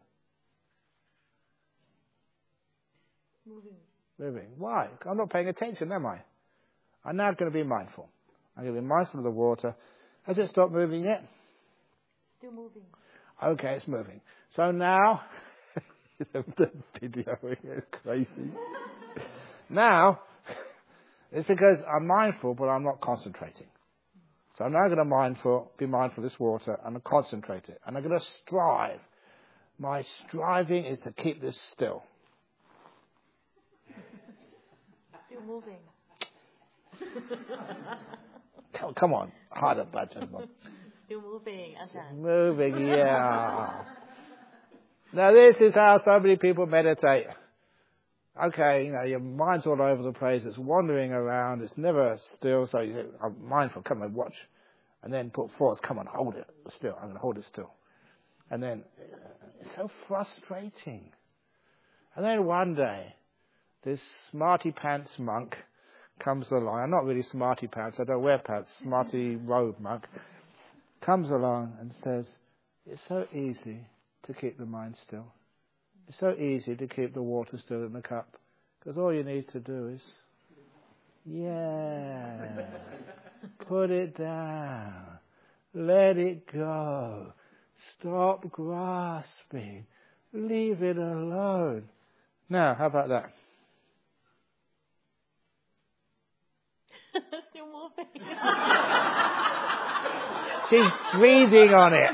Moving. Moving. Why? I'm not paying attention, am I? I'm now going to be mindful. I'm going to be mindful of the water. Has it stopped moving yet? Still moving. Okay, it's moving. So now, the video is crazy. Now, it's because I'm mindful, but I'm not concentrating. So I'm now going to mindful, be mindful of this water and concentrate it. And I'm going to strive. My striving is to keep this still. Still moving. Come, come on, harder, Bhajan. Still moving, Ajahn. Moving, yeah. Now this is how so many people meditate. Okay, you know, your mind's all over the place, it's wandering around, it's never still, so you say, I'm mindful, come on, watch. And then put force, come on, hold it still, I'm going to hold it still. And then, it's so frustrating. And then one day, this smarty pants monk comes along. I'm not really smarty pants, I don't wear pants, smarty robe monk. Comes along and says, it's so easy to keep the mind still. It's so easy to keep the water still in the cup. Because all you need to do is, yeah, put it down, let it go, stop grasping, leave it alone. Now, how about that? Still moving. She's breathing on it.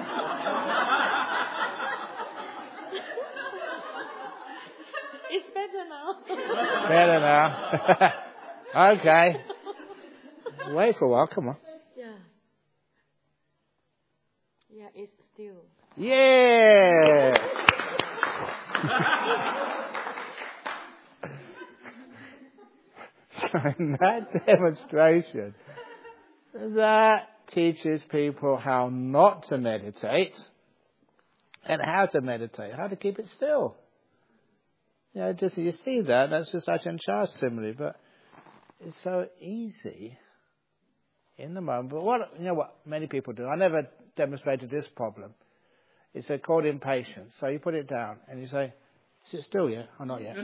It's better now. Better now. Okay. Wait for a while, come on. Yeah. Yeah, it's still. Yeah! So in that demonstration, that teaches people how not to meditate and how to meditate, how to keep it still. You know, just you see that, that's just Ajahn Chah's simile, but it's so easy in the moment. But what, you know what many people do, I never demonstrated this problem. It's called impatience. So you put it down and you say, Is it still yet? Oh, not yet.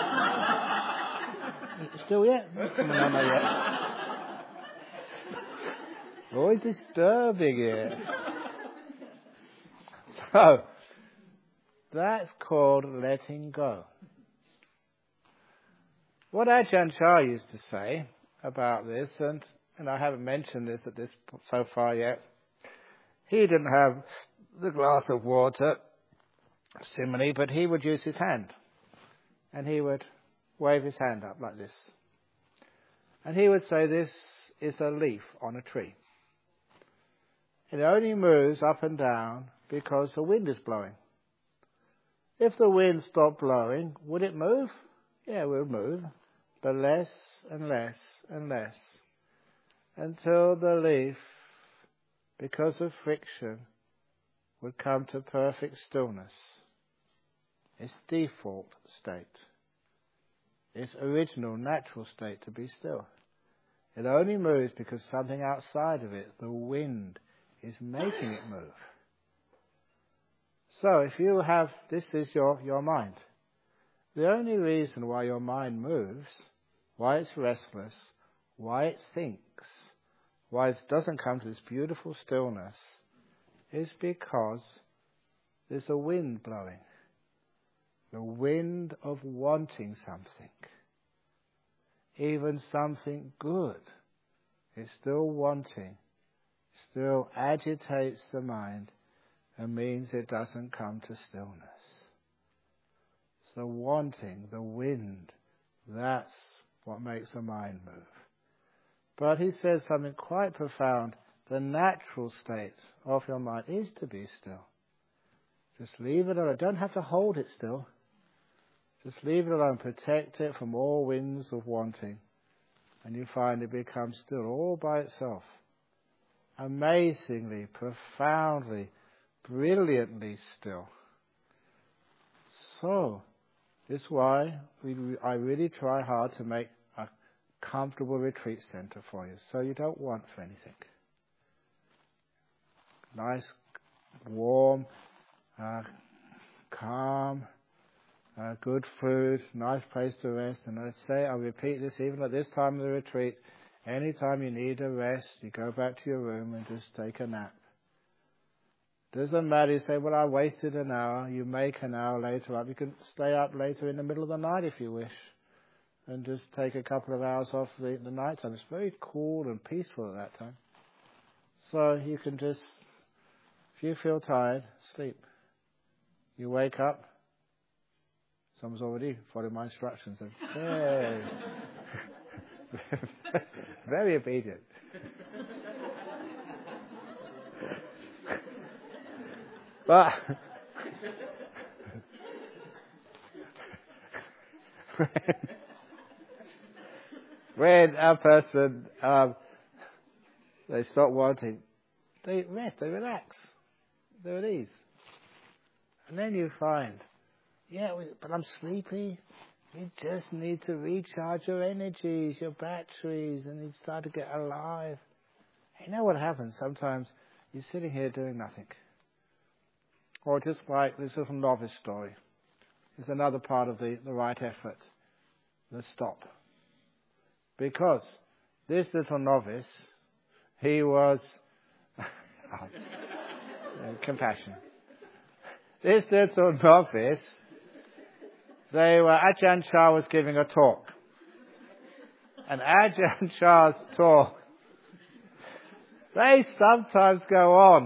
Still yet? No, not yet. Always disturbing it. So, that's called letting go. What Ajahn Chah used to say about this, and, and I haven't mentioned this at this so far yet, he didn't have the glass of water, simile, but he would use his hand. And he would wave his hand up like this. And he would say, this is a leaf on a tree. It only moves up and down because the wind is blowing. If the wind stopped blowing, would it move? Yeah, it would move, but less and less and less, until the leaf, because of friction, would come to perfect stillness. Its default state, its original natural state to be still. It only moves because something outside of it, the wind, is making it move. So if you have, this is your, your mind. The only reason why your mind moves, why it's restless, why it thinks, why it doesn't come to this beautiful stillness, is because there's a wind blowing. The wind of wanting something. Even something good. It's still wanting. Still agitates the mind and means it doesn't come to stillness. So wanting, the wind, that's what makes the mind move. But he says something quite profound. The natural state of your mind is to be still. Just leave it alone. Don't have to hold it still. Just leave it alone. Protect it from all winds of wanting. And you find it becomes still all by itself. Amazingly, profoundly, brilliantly still. So, this is why we, I really try hard to make a comfortable retreat center for you. So you don't want for anything. Nice, warm, uh, calm, uh, good food, nice place to rest. And I'd say, I'll repeat this even at this time of the retreat, anytime you need a rest, you go back to your room and just take a nap. Doesn't matter, you say, well, I wasted an hour. You make an hour later up. You can stay up later in the middle of the night if you wish. And just take a couple of hours off the, the night time. It's very cool and peaceful at that time. So you can just, if you feel tired, sleep. You wake up. Someone's already following my instructions. Hey. Very obedient. But when a person um, they stop wanting, they rest, they relax, they're at ease, and then you find, yeah, but I'm sleepy. You just need to recharge your energies, your batteries, and you start to get alive. You know what happens? Sometimes you're sitting here doing nothing. Or just like this little novice story. It's another part of the, the right effort. The stop. Because this little novice, he was... oh, compassion. This little novice, they were... Ajahn Chah was giving a talk. And Ajahn Chah's talk, they sometimes go on.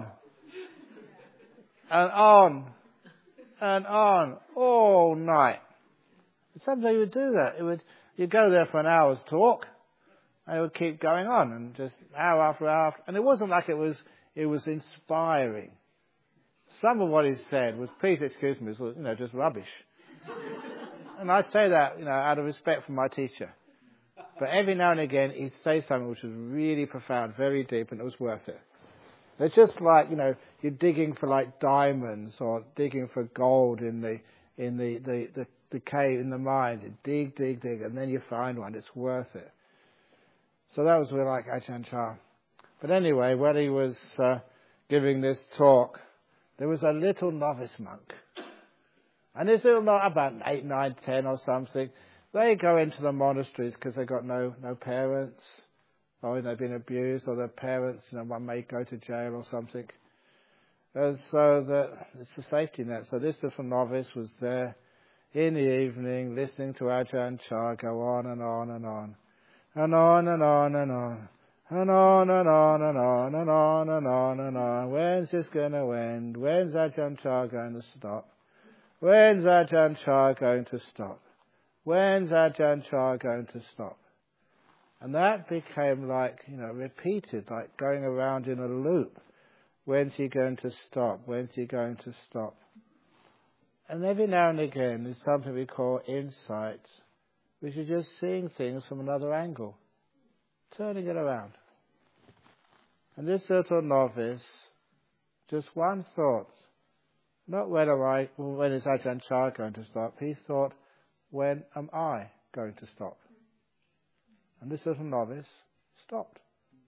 And on, and on, all night. Sometimes you would do that. It would, you'd go there for an hour's talk, and it would keep going on, and just hour after hour. And it wasn't like it was, it was inspiring. Some of what he said was, please excuse me, was, you know, just rubbish. And I say that, you know, out of respect for my teacher. But every now and again, he'd say something which was really profound, very deep, and it was worth it. It's just like, you know, you're digging for like diamonds or digging for gold in the in the, the, the, the cave, in the mine. You dig, dig, dig, and then you find one. It's worth it. So that was really like Ajahn Chah. But anyway, when he was uh, giving this talk, there was a little novice monk. And this little lot, about eight, nine, ten or something, they go into the monasteries because they've got no, no parents, or they've been abused, or their parents, you know, one may go to jail or something. And so that it's a safety net. So this little novice was there in the evening listening to Ajahn Chah go on and on and on. And on and on and on. And on and on and on and on and on and on. When's this going to end? When's Ajahn Chah going to stop? When's Ajahn Chah going to stop? When's Ajahn Chah going to stop? And that became like, you know, repeated, like going around in a loop. When's he going to stop? When's he going to stop? And every now and again, there's something we call insights, which is just seeing things from another angle, turning it around. And this little novice, just one thought, not when am I, when is Ajahn Chah going to stop? He thought, when am I going to stop? And this little novice stopped.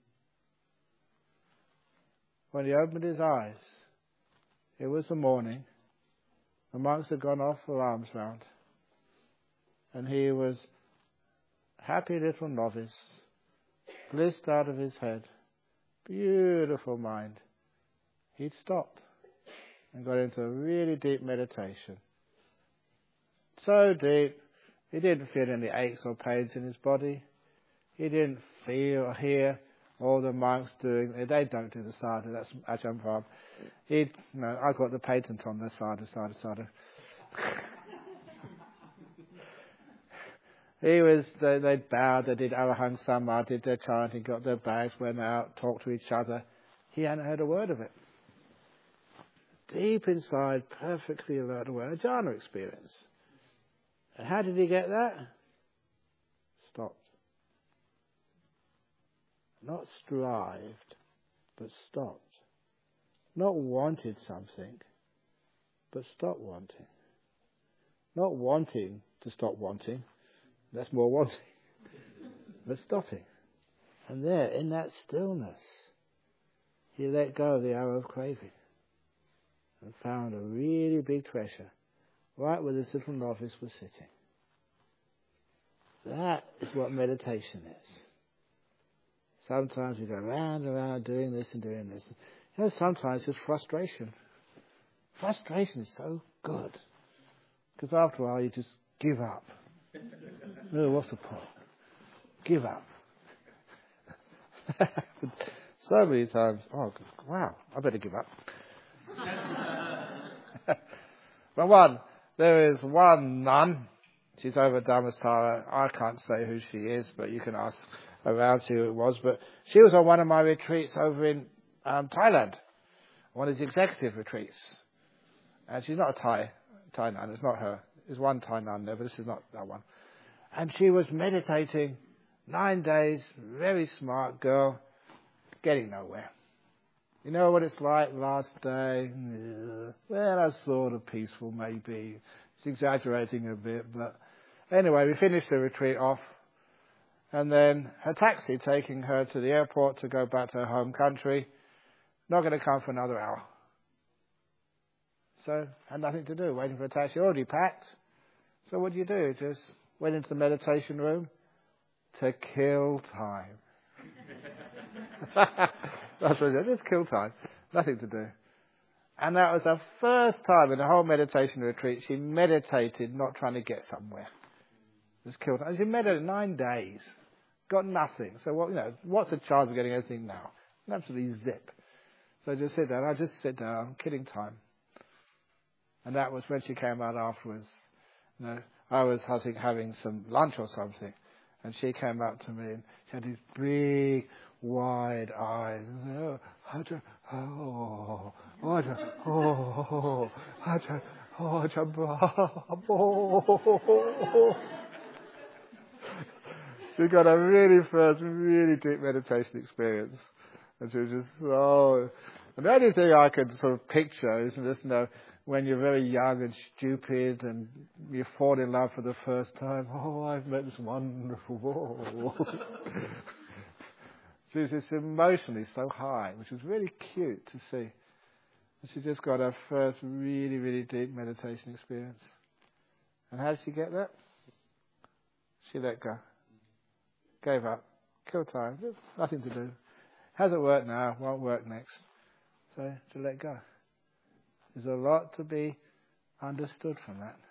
When he opened his eyes, it was the morning. The monks had gone off for alms round. And he was happy little novice, blissed out of his head, beautiful mind. He'd stopped and got into a really deep meditation. So deep, he didn't feel any aches or pains in his body. He didn't feel or hear all the monks doing. They don't do the sadhu, that's Ajahn Brahm. He, no, I got the patent on the sadhu, sadhu, sadhu. He was, they, they bowed, they did Arahang Samma, did their chanting, got their bags, went out, talked to each other. He hadn't heard a word of it. Deep inside, perfectly alert, aware, a jhana experience. And how did he get that? Stopped. Not strived, but stopped. Not wanted something, but stopped wanting. Not wanting to stop wanting, that's more wanting, but stopping. And there, in that stillness, he let go of the arrow of craving and found a really big treasure right where this little novice was sitting. That is what meditation is. Sometimes we go round and round doing this and doing this. You know, sometimes it's frustration. Frustration is so good. Because after a while you just give up. No, what's the point? Give up. So many times, oh, wow, I better give up. But one, there is one nun. She's over Dhammasara. I can't say who she is, but you can ask around, see who it was. But she was on one of my retreats over in um, Thailand, one of the executive retreats. And she's not a Thai, Thai nun, it's not her. There's one Thai nun there, but this is not that one. And she was meditating nine days, very smart girl, getting nowhere. You know what it's like last day? Yeah. Well, that's sort of peaceful, maybe. It's exaggerating a bit, but anyway, we finished the retreat off. And then her taxi taking her to the airport to go back to her home country, not going to come for another hour. So, had nothing to do, waiting for a taxi, already packed. So what do you do? Just went into the meditation room to kill time. That's what it is, just kill time. Nothing to do. And that was the first time in the whole meditation retreat she meditated not trying to get somewhere. Just kill time. She meditated nine days. Got nothing. So what, you know, what's the chance of getting anything now? Absolutely zip. So just sit down. I just sit down, killing time. And that was when she came out afterwards. You know, I was, I think, having some lunch or something. And she came up to me and she had these big, wide eyes. And I said, oh, oh, oh, oh, oh, she got a really first, really deep meditation experience. And she was just, oh. And the only thing I could sort of picture is just, you know, when you're very young and stupid and you fall in love for the first time. Oh, I've met this wonderful world. She was just emotionally so high, which was really cute to see. And she just got her first really, really deep meditation experience. And how did she get that? She let go. Gave up. Kill time. There's nothing to do. Hasn't worked now, won't work next. So, to let go. There's a lot to be understood from that.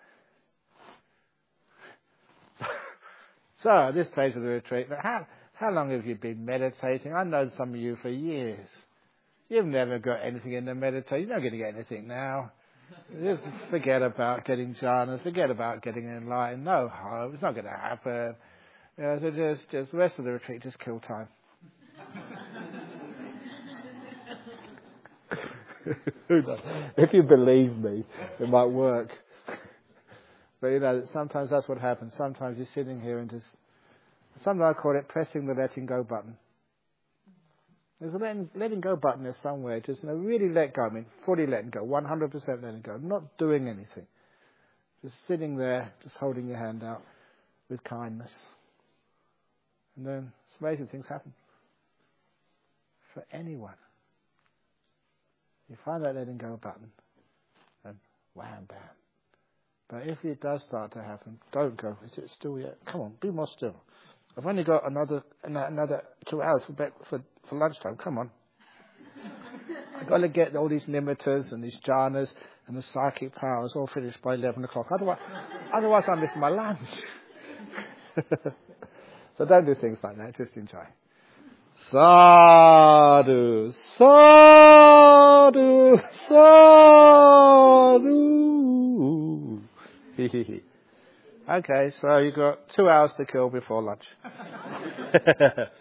So, so at this stage of the retreat, how, how long have you been meditating? I've known some of you for years. You've never got anything in the meditation. You're not going to get anything now. Just forget about getting jhanas. Forget about getting enlightened. No hope. It's not going to happen. You know, so just, just the rest of the retreat, just kill time. If you believe me, it might work. But you know, sometimes that's what happens. Sometimes you're sitting here and just, sometimes I call it pressing the letting go button. There's a letting, letting go button there somewhere. Just, you know, really let go. I mean, fully letting go. one hundred percent letting go. Not doing anything. Just sitting there, just holding your hand out with kindness. And then amazing things happen. For anyone. You find that letting go button. And wham, bam. But if it does start to happen, don't go. Is it still yet? Come on, be more still. I've only got another another two hours for for, for lunchtime. Come on. I've got to get all these nimittas and these jhanas and the psychic powers all finished by eleven o'clock. Otherwise, otherwise I miss my lunch. So don't do things like that. Just enjoy. Sadhu, sadhu, sadhu. Okay, so you've got two hours to kill before lunch.